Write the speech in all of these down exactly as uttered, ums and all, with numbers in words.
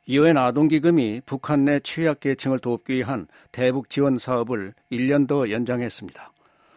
유엔 아동기금이 북한 내 취약계층을 돕기 위한 대북 지원 사업을 일 년 더 연장했습니다.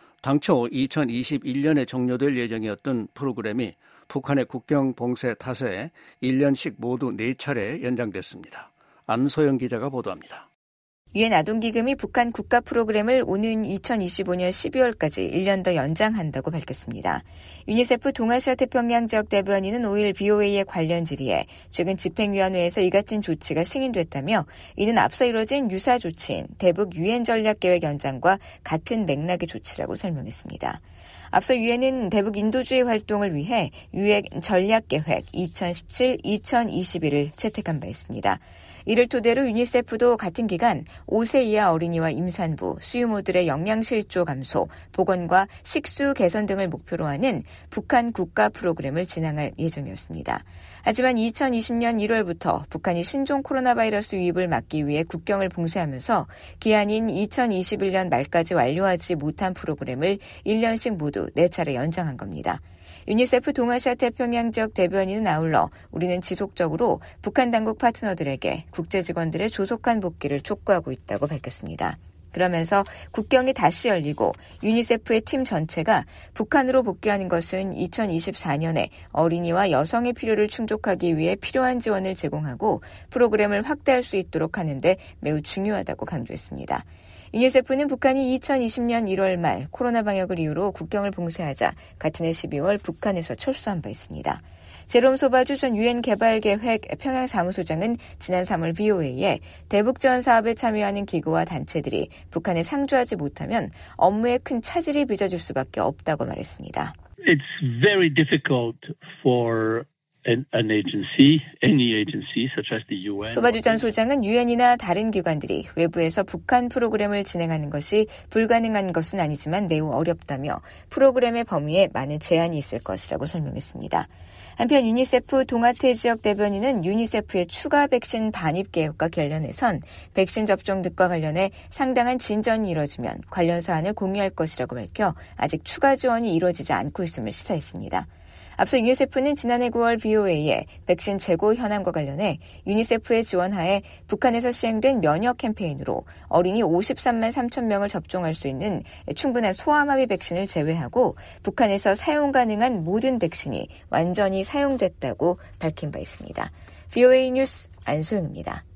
당초 이천이십일 년에 종료될 예정이었던 프로그램이 북한의 국경 봉쇄 탓에 일 년씩 모두 네 차례 연장됐습니다. 안소영 기자가 보도합니다. 유엔 아동기금이 북한 국가 프로그램을 오는 이천이십오 년 십이월까지 일 년 더 연장한다고 밝혔습니다. 유니세프 동아시아 태평양 지역 대변인은 오일 브이오에이의 관련 질의에 최근 집행위원회에서 이 같은 조치가 승인됐다며 이는 앞서 이뤄진 유사 조치인 대북 유엔 전략계획 연장과 같은 맥락의 조치라고 설명했습니다. 앞서 유엔은 대북 인도주의 활동을 위해 유엔 전략계획 이천십칠 이천이십일을 채택한 바 있습니다. 이를 토대로 유니세프도 같은 기간 오 세 이하 어린이와 임산부, 수유모들의 영양실조 감소, 보건과 식수 개선 등을 목표로 하는 북한 국가 프로그램을 진행할 예정이었습니다. 하지만 이천이십 년 일월부터 북한이 신종 코로나 바이러스 유입을 막기 위해 국경을 봉쇄하면서 기한인 이천이십일 년 말까지 완료하지 못한 프로그램을 일 년씩 모두 네 차례 연장한 겁니다. 유니세프 동아시아 태평양 지역 대변인은 아울러 우리는 지속적으로 북한 당국 파트너들에게 국제 직원들의 조속한 복귀를 촉구하고 있다고 밝혔습니다. 그러면서 국경이 다시 열리고 유니세프의 팀 전체가 북한으로 복귀하는 것은 이천이십사 년에 어린이와 여성의 필요를 충족하기 위해 필요한 지원을 제공하고 프로그램을 확대할 수 있도록 하는데 매우 중요하다고 강조했습니다. 유니세프는 북한이 이천이십 년 일월 말 코로나 방역을 이유로 국경을 봉쇄하자 같은 해 십이월 북한에서 철수한 바 있습니다. 제롬 소바주 전 유엔 개발계획 평양사무소장은 지난 삼월 브이오에이에 대북 지원 사업에 참여하는 기구와 단체들이 북한에 상주하지 못하면 업무에 큰 차질이 빚어질 수밖에 없다고 말했습니다. It's very difficult for An agency, any agency, such as the 유엔. 소바주 전 소장은 유엔이나 다른 기관들이 외부에서 북한 프로그램을 진행하는 것이 불가능한 것은 아니지만 매우 어렵다며 프로그램의 범위에 많은 제한이 있을 것이라고 설명했습니다. 한편 유니세프 동아태 지역 대변인은 유니세프의 추가 백신 반입 계획과 관련해선 백신 접종 등과 관련해 상당한 진전이 이뤄지면 관련 사안을 공유할 것이라고 밝혀 아직 추가 지원이 이루어지지 않고 있음을 시사했습니다. 앞서 유니세프는 지난해 구월 브이오에이에 백신 재고 현황과 관련해 유니세프의 지원하에 북한에서 시행된 면역 캠페인으로 어린이 오십삼만 삼천 명을 접종할 수 있는 충분한 소아마비 백신을 제외하고 북한에서 사용 가능한 모든 백신이 완전히 사용됐다고 밝힌 바 있습니다. 브이오에이 뉴스 안소영입니다.